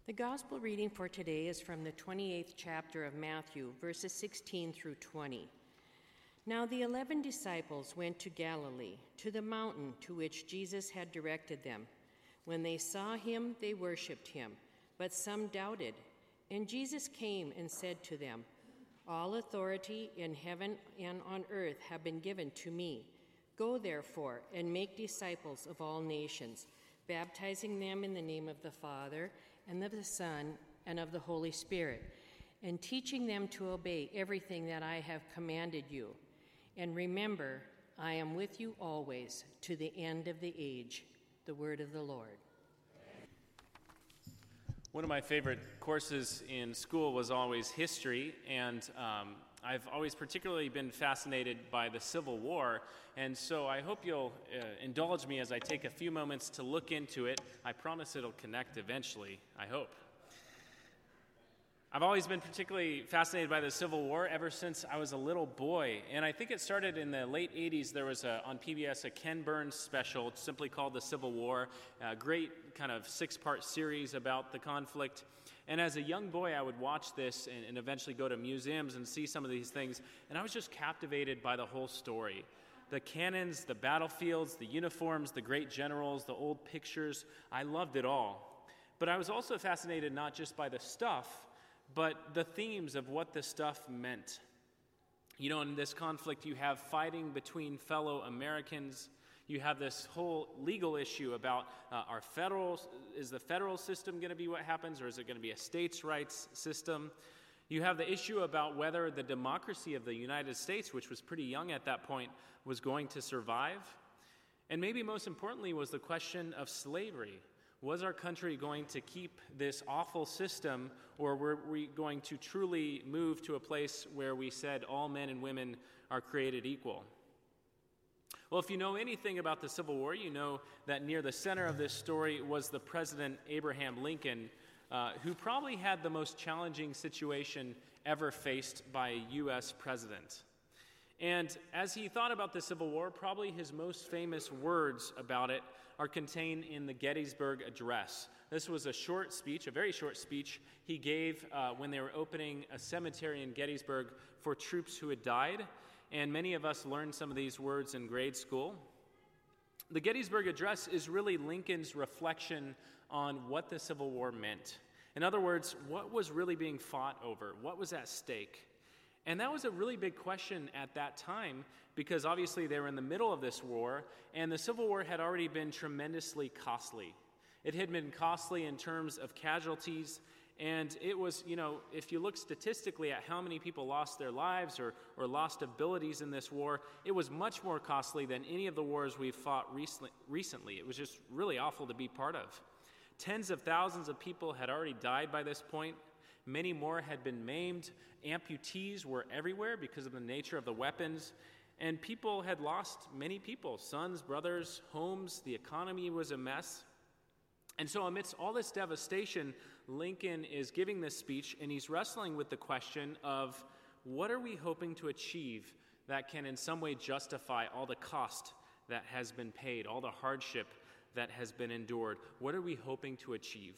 The gospel reading for today is from the 28th chapter of Matthew, verses 16 through 20. Now the 11 disciples went to Galilee, to the mountain to which Jesus had directed them. When they saw him, they worshipped him, but some doubted. And Jesus came and said to them, "All authority in heaven and on earth have been given to me. Go therefore and make disciples of all nations, baptizing them in the name of the Father and of the Son and of the Holy Spirit, and teaching them to obey everything that I have commanded you. And remember, I am with you always to the end of the age." The word of the Lord. One of my favorite courses in school was always history, and I've always particularly been fascinated by the Civil War, and so I hope you'll indulge me as I take a few moments to look into it. I promise it'll connect eventually, I hope. I've always been particularly fascinated by the Civil War ever since I was a little boy, and I think it started in the late 80s. There was on PBS a Ken Burns special simply called The Civil War, a great kind of 6-part series about the conflict. And as a young boy, I would watch this and eventually go to museums and see some of these things, and I was just captivated by the whole story. The cannons, the battlefields, the uniforms, the great generals, the old pictures, I loved it all. But I was also fascinated not just by the stuff, but the themes of what the stuff meant. You know, in this conflict, you have fighting between fellow Americans. You have this whole legal issue about is the federal system going to be what happens, or is it going to be a states' rights system? You have the issue about whether the democracy of the United States, which was pretty young at that point, was going to survive. And maybe most importantly was the question of slavery. Was our country going to keep this awful system, or were we going to truly move to a place where we said all men and women are created equal? Well, if you know anything about the Civil War, you know that near the center of this story was the President Abraham Lincoln, who probably had the most challenging situation ever faced by a U.S. president. And as he thought about the Civil War, probably his most famous words about it are contained in the Gettysburg Address. This was a short speech, a very short speech he gave when they were opening a cemetery in Gettysburg for troops who had died, and many of us learned some of these words in grade school. The Gettysburg Address is really Lincoln's reflection on what the Civil War meant. In other words, what was really being fought over? What was at stake? And that was a really big question at that time, because obviously they were in the middle of this war, and the Civil War had already been tremendously costly. It had been costly in terms of casualties, and it was, if you look statistically at how many people lost their lives or lost abilities in this war, it was much more costly than any of the wars we've fought recently. It was just really awful to be part of. Tens of thousands of people had already died by this point. Many more had been maimed. Amputees were everywhere because of the nature of the weapons. And people had lost many people, sons, brothers, homes. The economy was a mess. And so amidst all this devastation, Lincoln is giving this speech, and he's wrestling with the question of what are we hoping to achieve that can in some way justify all the cost that has been paid, all the hardship that has been endured? What are we hoping to achieve?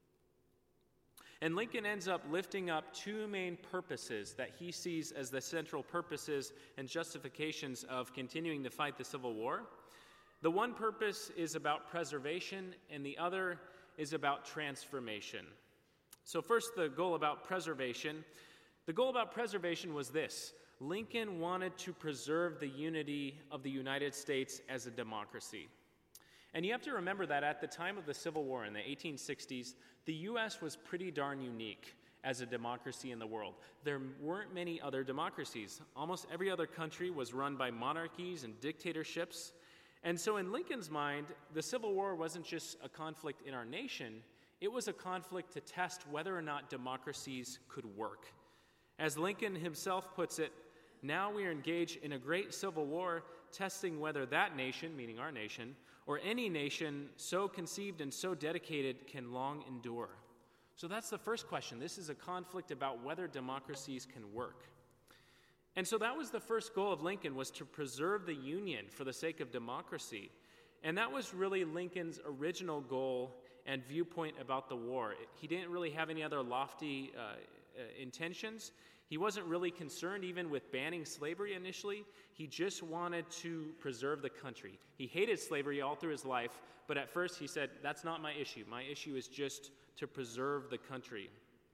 And Lincoln ends up lifting up two main purposes that he sees as the central purposes and justifications of continuing to fight the Civil War. The one purpose is about preservation, and the other is about transformation. So first, the goal about preservation. The goal about preservation was this: Lincoln wanted to preserve the unity of the United States as a democracy. And you have to remember that at the time of the Civil War in the 1860s, the U.S. was pretty darn unique as a democracy in the world. There weren't many other democracies. Almost every other country was run by monarchies and dictatorships. And so in Lincoln's mind, the Civil War wasn't just a conflict in our nation, it was a conflict to test whether or not democracies could work. As Lincoln himself puts it, now we are engaged in a great civil war, testing whether that nation, meaning our nation, or any nation so conceived and so dedicated can long endure. So that's the first question. This is a conflict about whether democracies can work. And so that was the first goal of Lincoln, was to preserve the Union for the sake of democracy. And that was really Lincoln's original goal and viewpoint about the war. He didn't really have any other lofty intentions. He wasn't really concerned even with banning slavery initially. He just wanted to preserve the country. He hated slavery all through his life, but at first he said, that's not my issue. My issue is just to preserve the country.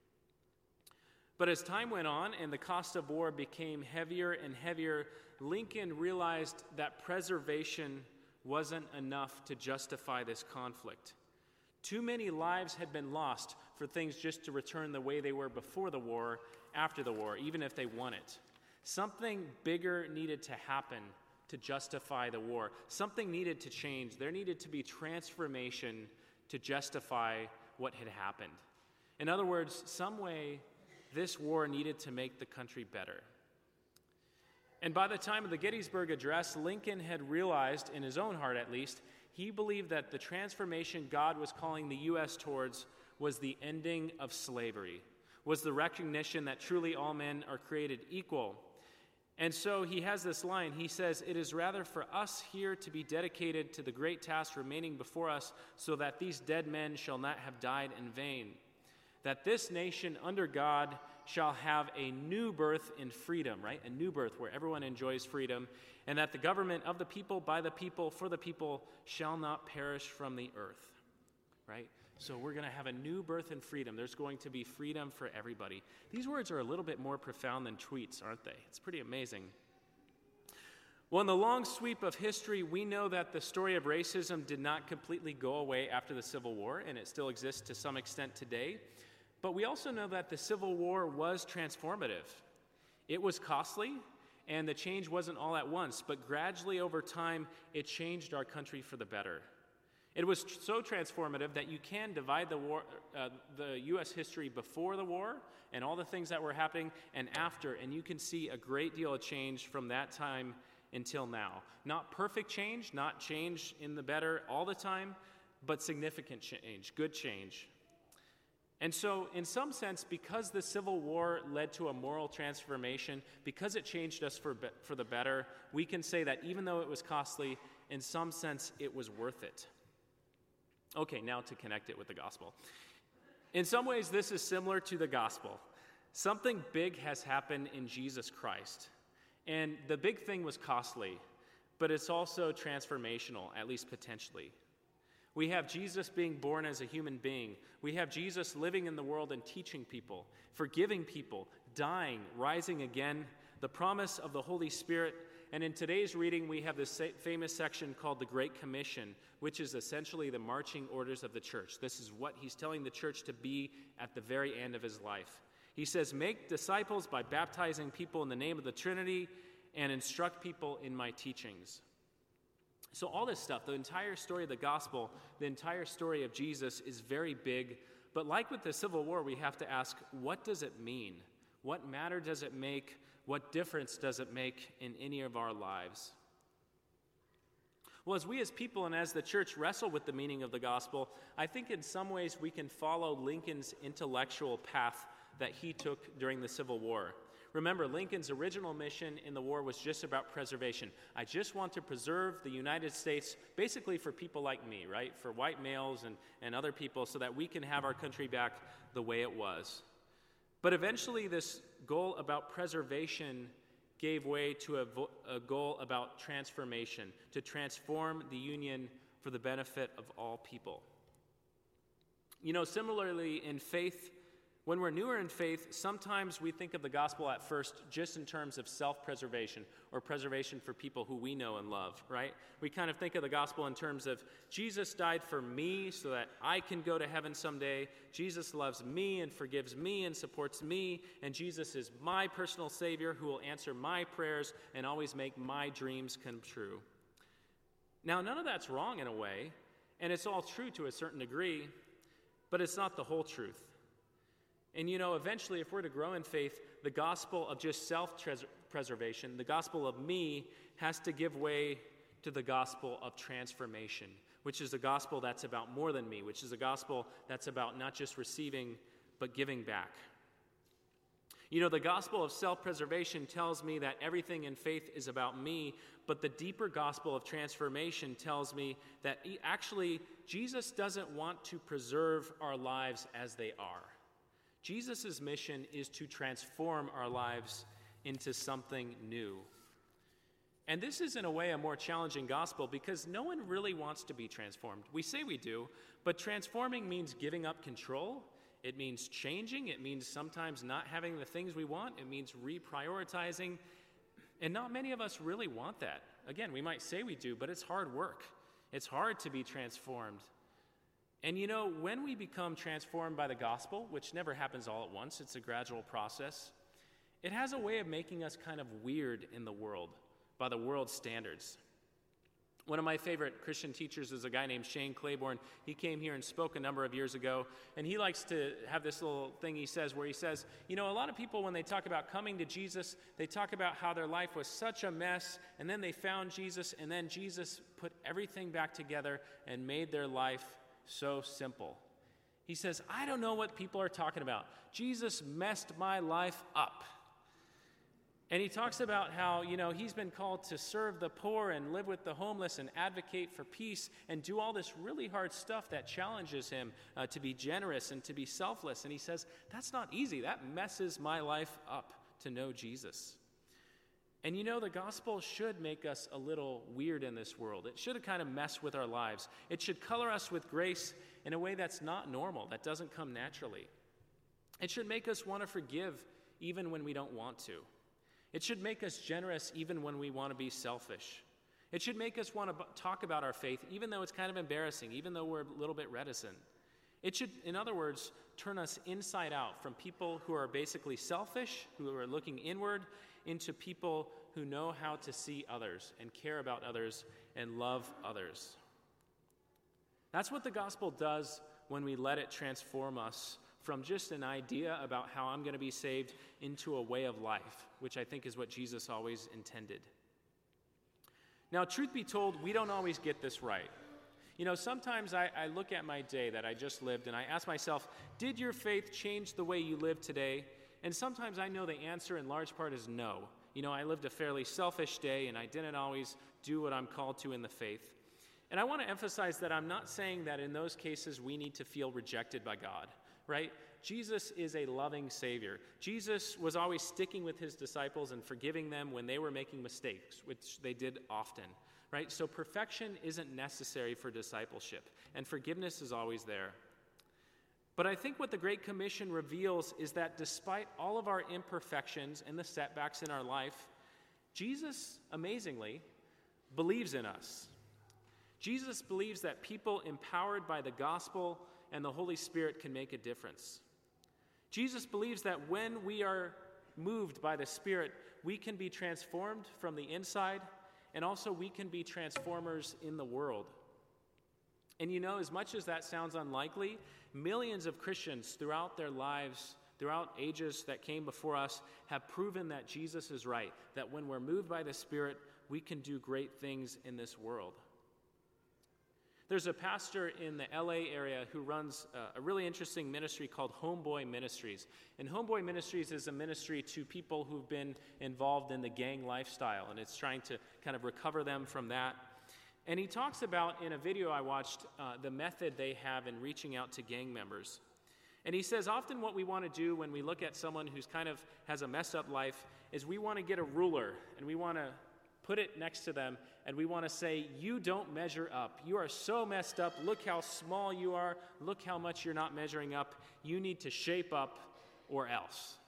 But as time went on and the cost of war became heavier and heavier, Lincoln realized that preservation wasn't enough to justify this conflict. Too many lives had been lost for things just to return the way they were before the war, after the war, even if they won it. Something bigger needed to happen to justify the war. Something needed to change. There needed to be transformation to justify what had happened. In other words, some way this war needed to make the country better. And by the time of the Gettysburg Address, Lincoln had realized, in his own heart at least, he believed that the transformation God was calling the U.S. towards was the ending of slavery, was the recognition that truly all men are created equal. And so he has this line. He says, "It is rather for us here to be dedicated to the great task remaining before us, so that these dead men shall not have died in vain, that this nation under God shall have a new birth in freedom," right? A new birth where everyone enjoys freedom, "and that the government of the people, by the people, for the people, shall not perish from the earth," right? So we're going to have a new birth in freedom. There's going to be freedom for everybody. These words are a little bit more profound than tweets, aren't they? It's pretty amazing. Well, in the long sweep of history, we know that the story of racism did not completely go away after the Civil War, and it still exists to some extent today. But we also know that the Civil War was transformative. It was costly, and the change wasn't all at once, but gradually over time, it changed our country for the better. It was so transformative that you can divide the U.S. history before the war and all the things that were happening and after, and you can see a great deal of change from that time until now. Not perfect change, not change in the better all the time, but significant change, good change. And so, in some sense, because the Civil War led to a moral transformation, because it changed us for the better, we can say that even though it was costly, in some sense, it was worth it. Okay, now to connect it with the gospel. In some ways, this is similar to the gospel. Something big has happened in Jesus Christ. And the big thing was costly, but it's also transformational, at least potentially. We have Jesus being born as a human being. We have Jesus living in the world and teaching people, forgiving people, dying, rising again, the promise of the Holy Spirit. And in today's reading, we have this famous section called the Great Commission, which is essentially the marching orders of the church. This is what he's telling the church to be at the very end of his life. He says, "Make disciples by baptizing people in the name of the Trinity and instruct people in my teachings." So all this stuff, the entire story of the gospel, the entire story of Jesus is very big. But like with the Civil War, we have to ask, what does it mean? What matter does it make? What difference does it make in any of our lives? Well, as we as people and as the church wrestle with the meaning of the gospel, I think in some ways we can follow Lincoln's intellectual path that he took during the Civil War. Remember, Lincoln's original mission in the war was just about preservation. I just want to preserve the United States basically for people like me, right? For white males and other people so that we can have our country back the way it was. But eventually this goal about preservation gave way to a goal about transformation, to transform the Union for the benefit of all people. You know, similarly in faith, when we're newer in faith, sometimes we think of the gospel at first just in terms of self-preservation or preservation for people who we know and love, right? We kind of think of the gospel in terms of Jesus died for me so that I can go to heaven someday. Jesus loves me and forgives me and supports me. And Jesus is my personal Savior who will answer my prayers and always make my dreams come true. Now, none of that's wrong in a way, and it's all true to a certain degree, but it's not the whole truth. And you know, eventually, if we're to grow in faith, the gospel of just self-preservation, the gospel of me, has to give way to the gospel of transformation, which is a gospel that's about more than me, which is a gospel that's about not just receiving, but giving back. You know, the gospel of self-preservation tells me that everything in faith is about me, but the deeper gospel of transformation tells me that actually Jesus doesn't want to preserve our lives as they are. Jesus' mission is to transform our lives into something new. And this is, in a way, a more challenging gospel because no one really wants to be transformed. We say we do, but transforming means giving up control. It means changing. It means sometimes not having the things we want. It means reprioritizing. And not many of us really want that. Again, we might say we do, but it's hard work. It's hard to be transformed. And you know, when we become transformed by the gospel, which never happens all at once, it's a gradual process, it has a way of making us kind of weird in the world, by the world's standards. One of my favorite Christian teachers is a guy named Shane Claiborne. He came here and spoke a number of years ago, and he likes to have this little thing he says where he says, you know, a lot of people when they talk about coming to Jesus, they talk about how their life was such a mess, and then they found Jesus, and then Jesus put everything back together and made their life so simple. He says, I don't know what people are talking about. Jesus messed my life up. And he talks about how, you know, he's been called to serve the poor and live with the homeless and advocate for peace and do all this really hard stuff that challenges him to be generous and to be selfless. And he says, that's not easy. That messes my life up to know Jesus. And you know, the gospel should make us a little weird in this world. It should kind of mess with our lives. It should color us with grace in a way that's not normal, that doesn't come naturally. It should make us want to forgive even when we don't want to. It should make us generous even when we want to be selfish. It should make us want to talk about our faith even though it's kind of embarrassing, even though we're a little bit reticent. It should, in other words, turn us inside out from people who are basically selfish, who are looking inward, into people who know how to see others and care about others and love others. That's what the gospel does when we let it transform us from just an idea about how I'm going to be saved into a way of life, which I think is what Jesus always intended. Now, truth be told, we don't always get this right. You know, sometimes I look at my day that I just lived and I ask myself, did your faith change the way you live today? And sometimes I know the answer in large part is no. You know, I lived a fairly selfish day and I didn't always do what I'm called to in the faith. And I want to emphasize that I'm not saying that in those cases we need to feel rejected by God. Right? Jesus is a loving Savior. Jesus was always sticking with his disciples and forgiving them when they were making mistakes, which they did often. Right? So perfection isn't necessary for discipleship, and forgiveness is always there. But I think what the Great Commission reveals is that despite all of our imperfections and the setbacks in our life, Jesus, amazingly, believes in us. Jesus believes that people empowered by the gospel and the Holy Spirit can make a difference. Jesus believes that when we are moved by the Spirit, we can be transformed from the inside, and also we can be transformers in the world. And you know, as much as that sounds unlikely, millions of Christians throughout their lives, throughout ages that came before us, have proven that Jesus is right, that when we're moved by the Spirit, we can do great things in this world. There's a pastor in the LA area who runs a really interesting ministry called Homeboy Ministries. And Homeboy Ministries is a ministry to people who've been involved in the gang lifestyle, and it's trying to kind of recover them from that. And he talks about, in a video I watched, the method they have in reaching out to gang members. And he says often what we want to do when we look at someone who's kind of has a messed up life is we want to get a ruler and we want to put it next to them, and we want to say, you don't measure up. You are so messed up. Look how small you are. Look how much you're not measuring up. You need to shape up or else.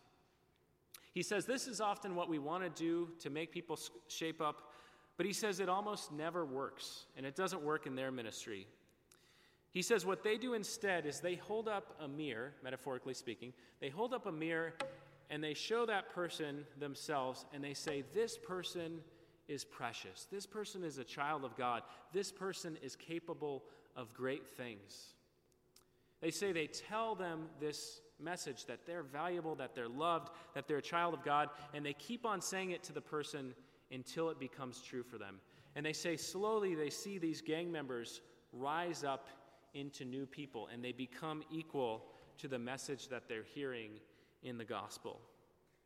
He says this is often what we want to do to make people shape up, but he says it almost never works, and it doesn't work in their ministry. He says what they do instead is they hold up a mirror, metaphorically speaking. They hold up a mirror, and they show that person themselves, and they say, this person is precious. This person is a child of God. This person is capable of great things. They say they tell them this message that they're valuable, that they're loved, that they're a child of God, and they keep on saying it to the person until it becomes true for them. And they say slowly they see these gang members rise up into new people, and they become equal to the message that they're hearing in the gospel.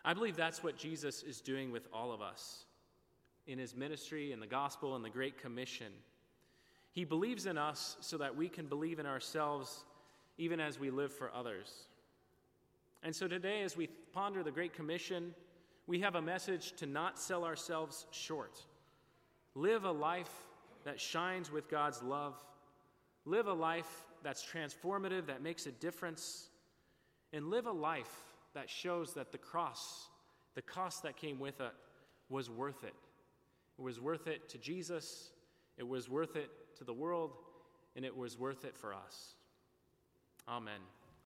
I believe that's what Jesus is doing with all of us in his ministry, in the gospel, and the Great Commission. He believes in us so that we can believe in ourselves even as we live for others. And so today, as we ponder the Great Commission, we have a message to not sell ourselves short. Live a life that shines with God's love. Live a life that's transformative, that makes a difference. And live a life that shows that the cross, the cost that came with it, was worth it. It was worth it to Jesus, it was worth it to the world, and it was worth it for us. Amen.